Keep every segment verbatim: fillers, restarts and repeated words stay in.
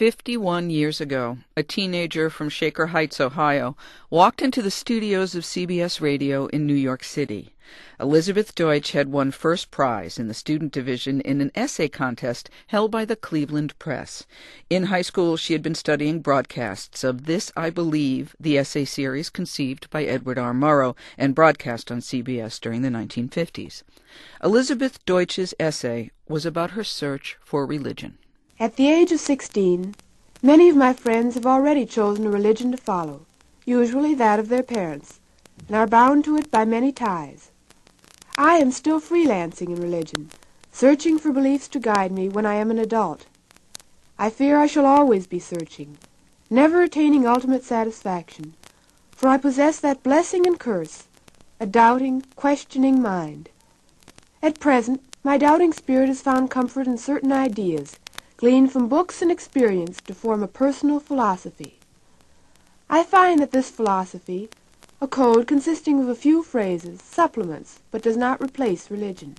fifty-one years ago, a teenager from Shaker Heights, Ohio, walked into the studios of C B S Radio in New York City. Elizabeth Deutsch had won first prize in the student division in an essay contest held by the Cleveland Press. In high school, she had been studying broadcasts of This I Believe, the essay series conceived by Edward R. Murrow and broadcast on C B S during the nineteen fifties. Elizabeth Deutsch's essay was about her search for religion. At the age of sixteen, many of my friends have already chosen a religion to follow, usually that of their parents, and are bound to it by many ties. I am still freelancing in religion, searching for beliefs to guide me when I am an adult. I fear I shall always be searching, never attaining ultimate satisfaction, for I possess that blessing and curse, a doubting, questioning mind. At present, my doubting spirit has found comfort in certain ideas, gleaned from books and experience to form a personal philosophy. I find that this philosophy, a code consisting of a few phrases, supplements, but does not replace religion.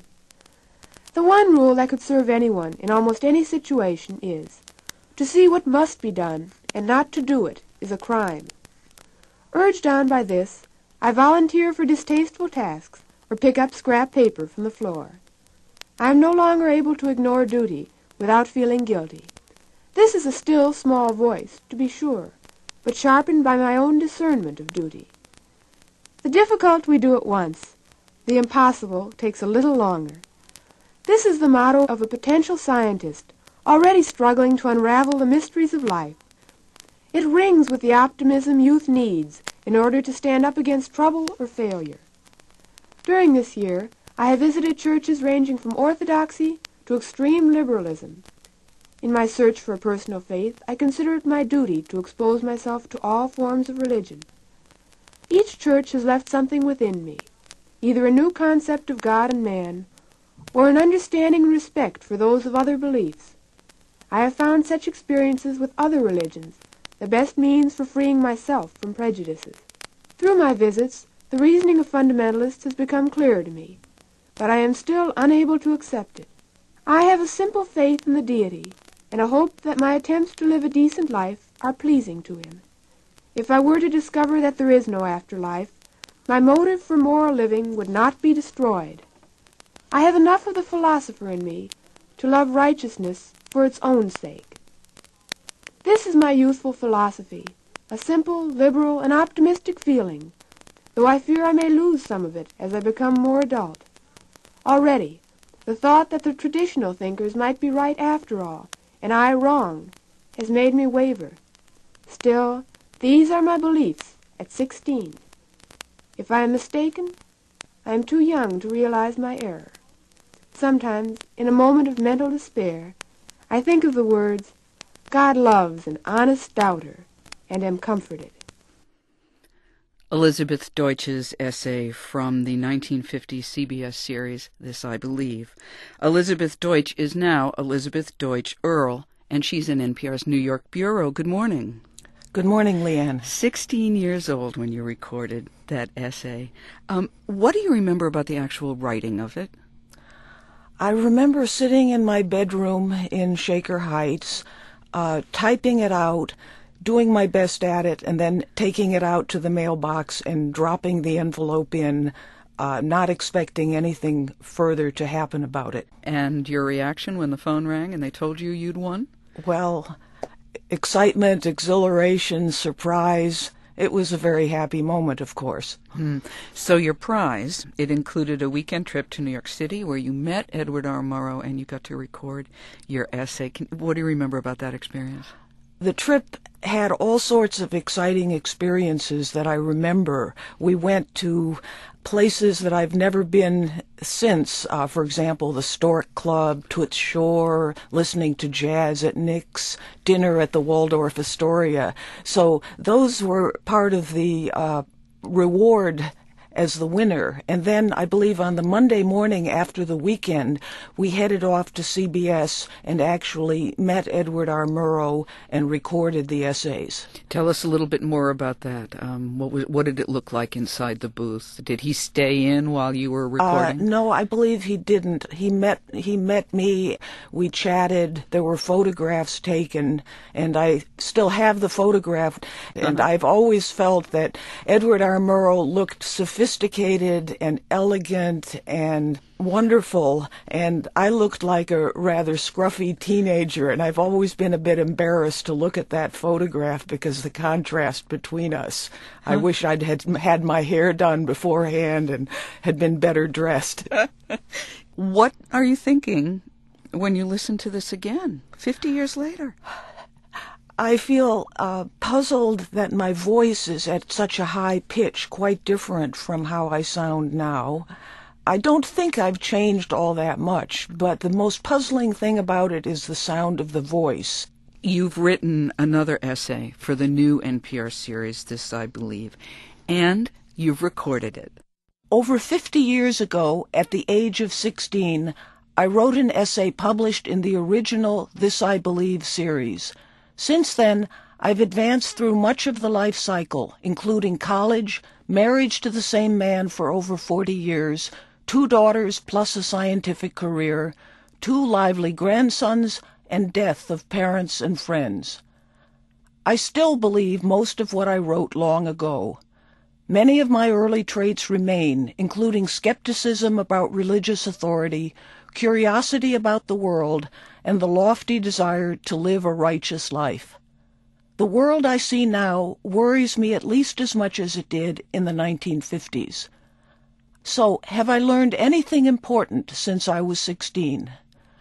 The one rule that could serve anyone in almost any situation is, to see what must be done, and not to do it, is a crime. Urged on by this, I volunteer for distasteful tasks, or pick up scrap paper from the floor. I am no longer able to ignore duty without feeling guilty. This is a still, small voice, to be sure, but sharpened by my own discernment of duty. The difficult we do at once. The impossible takes a little longer. This is the motto of a potential scientist, already struggling to unravel the mysteries of life. It rings with the optimism youth needs in order to stand up against trouble or failure. During this year, I have visited churches ranging from orthodoxy to extreme liberalism. In my search for a personal faith, I consider it my duty to expose myself to all forms of religion. Each church has left something within me, either a new concept of God and man, or an understanding and respect for those of other beliefs. I have found such experiences with other religions the best means for freeing myself from prejudices. Through my visits, the reasoning of fundamentalists has become clearer to me, but I am still unable to accept it. I have a simple faith in the deity, and a hope that my attempts to live a decent life are pleasing to him. If I were to discover that there is no afterlife, my motive for moral living would not be destroyed. I have enough of the philosopher in me to love righteousness for its own sake. This is my youthful philosophy, a simple, liberal, and optimistic feeling, though I fear I may lose some of it as I become more adult. Already, the thought that the traditional thinkers might be right after all, and I wrong, has made me waver. Still, these are my beliefs at sixteen. If I am mistaken, I am too young to realize my error. Sometimes, in a moment of mental despair, I think of the words, God loves an honest doubter, and am comforted. Elizabeth Deutsch's essay from the nineteen fifty C B S series, This I Believe. Elizabeth Deutsch is now Elizabeth Deutsch Earle, and she's in N P R's New York Bureau. Good morning. Good morning, Leanne. Sixteen years old when you recorded that essay. Um, what do you remember about the actual writing of it? I remember sitting in my bedroom in Shaker Heights, uh, typing it out, doing my best at it, and then taking it out to the mailbox and dropping the envelope in, uh, not expecting anything further to happen about it. And your reaction when the phone rang and they told you you'd won? Well, excitement, exhilaration, surprise. It was a very happy moment, of course. Hmm. So your prize, it included a weekend trip to New York City where you met Edward R. Murrow and you got to record your essay. Can, what do you remember about that experience? The trip had all sorts of exciting experiences that I remember. We went to places that I've never been since. Uh, for example, the Stork Club, Toots Shore, listening to jazz at Nick's, dinner at the Waldorf Astoria. So those were part of the uh, reward as the winner. And then I believe on the Monday morning after the weekend, we headed off to C B S and actually met Edward R. Murrow and recorded the essays. Tell us a little bit more about that. Um, what was, what did it look like inside the booth? Did he stay in while you were recording? Uh, no, I believe he didn't. He met he met me. We chatted. There were photographs taken, and I still have the photograph. And uh-huh. I've always felt that Edward R. Murrow looked sophisticated and elegant and wonderful, and I looked like a rather scruffy teenager, and I've always been a bit embarrassed to look at that photograph because the contrast between us. Huh? I wish I'd had, had my hair done beforehand and had been better dressed. What are you thinking when you listen to this again, fifty years later? I feel uh, puzzled that my voice is at such a high pitch, quite different from how I sound now. I don't think I've changed all that much, but the most puzzling thing about it is the sound of the voice. You've written another essay for the new N P R series, This I Believe, and you've recorded it. Over fifty years ago, at the age of sixteen, I wrote an essay published in the original This I Believe series. Since then, I've advanced through much of the life cycle, including college, marriage to the same man for over forty years, two daughters plus a scientific career, two lively grandsons, and death of parents and friends. I still believe most of what I wrote long ago. Many of my early traits remain, including skepticism about religious authority, curiosity about the world, and the lofty desire to live a righteous life. The world I see now worries me at least as much as it did in the nineteen fifties. So, have I learned anything important since I was sixteen?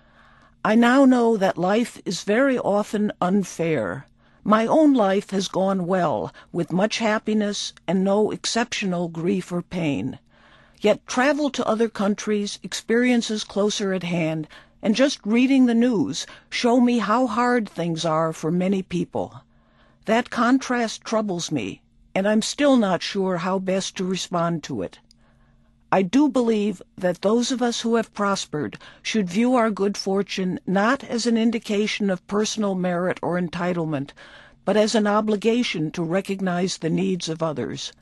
I now know that life is very often unfair. My own life has gone well, with much happiness and no exceptional grief or pain. Yet travel to other countries, experiences closer at hand, and just reading the news show me how hard things are for many people. That contrast troubles me, and I'm still not sure how best to respond to it. I do believe that those of us who have prospered should view our good fortune not as an indication of personal merit or entitlement, but as an obligation to recognize the needs of others.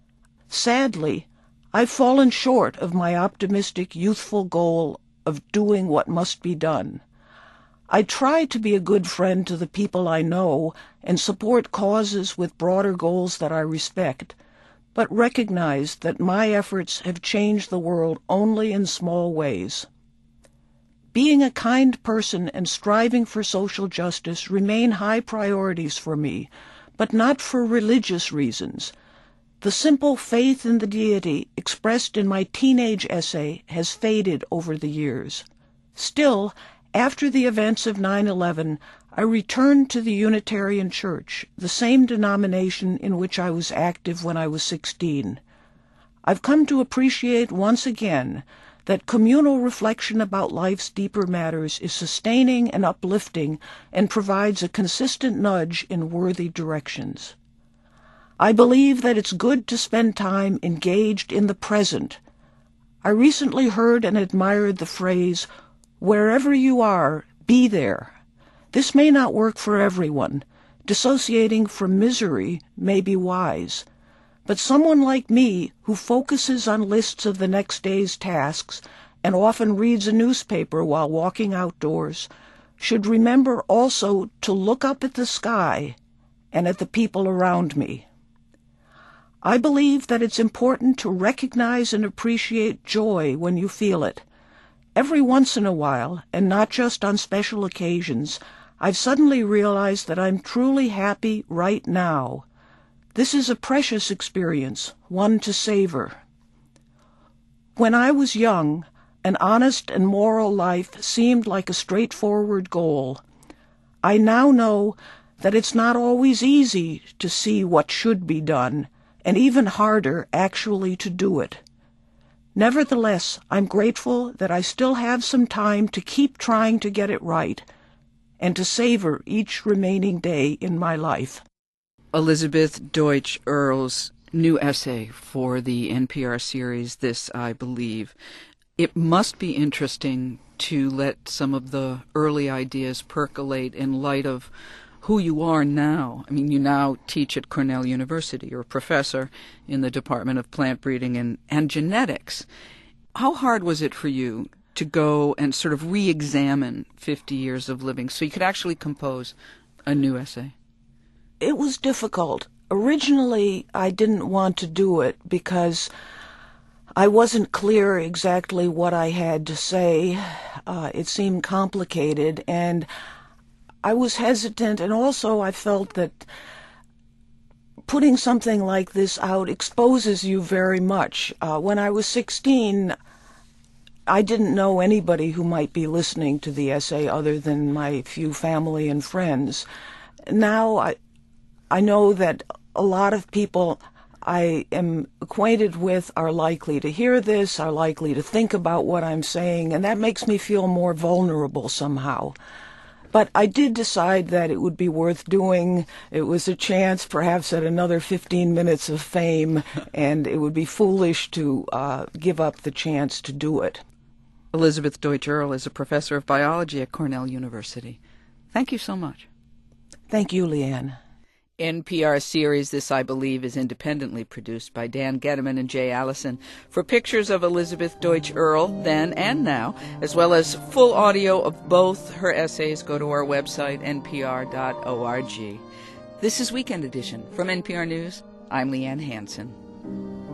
Sadly, I've fallen short of my optimistic, youthful goal of doing what must be done. I try to be a good friend to the people I know and support causes with broader goals that I respect, but recognize that my efforts have changed the world only in small ways. Being a kind person and striving for social justice remain high priorities for me, but not for religious reasons. The simple faith in the deity expressed in my teenage essay has faded over the years. Still, after the events of nine eleven, I returned to the Unitarian Church, the same denomination in which I was active when I was sixteen. I've come to appreciate once again that communal reflection about life's deeper matters is sustaining and uplifting and provides a consistent nudge in worthy directions. I believe that it's good to spend time engaged in the present. I recently heard and admired the phrase, "Wherever you are, be there." This may not work for everyone. Dissociating from misery may be wise. But someone like me, who focuses on lists of the next day's tasks and often reads a newspaper while walking outdoors, should remember also to look up at the sky and at the people around me. I believe that it's important to recognize and appreciate joy when you feel it. Every once in a while, and not just on special occasions, I've suddenly realized that I'm truly happy right now. This is a precious experience, one to savor. When I was young, an honest and moral life seemed like a straightforward goal. I now know that it's not always easy to see what should be done, and even harder actually to do it. Nevertheless, I'm grateful that I still have some time to keep trying to get it right and to savor each remaining day in my life. Elizabeth Deutsch Earls, new essay for the N P R series, This I Believe. It must be interesting to let some of the early ideas percolate in light of who you are now. I mean, you now teach at Cornell University. You're a professor in the Department of Plant Breeding and, and Genetics. How hard was it for you to go and sort of re-examine fifty years of living so you could actually compose a new essay? It was difficult. Originally, I didn't want to do it because I wasn't clear exactly what I had to say. Uh, it seemed complicated, and I was hesitant, and also I felt that putting something like this out exposes you very much. Uh, when I was sixteen, I didn't know anybody who might be listening to the essay other than my few family and friends. Now I, I know that a lot of people I am acquainted with are likely to hear this, are likely to think about what I'm saying, and that makes me feel more vulnerable somehow. But I did decide that it would be worth doing. It was a chance perhaps at another fifteen minutes of fame, and it would be foolish to uh, give up the chance to do it. Elizabeth Deutsch Earle is a professor of biology at Cornell University. Thank you so much. Thank you, Leanne. N P R series This I Believe is independently produced by Dan Getteman and Jay Allison. For pictures of Elizabeth Deutsch Earle, then and now, as well as full audio of both her essays, go to our website, n p r dot org. This is Weekend Edition from N P R News. I'm Leanne Hansen.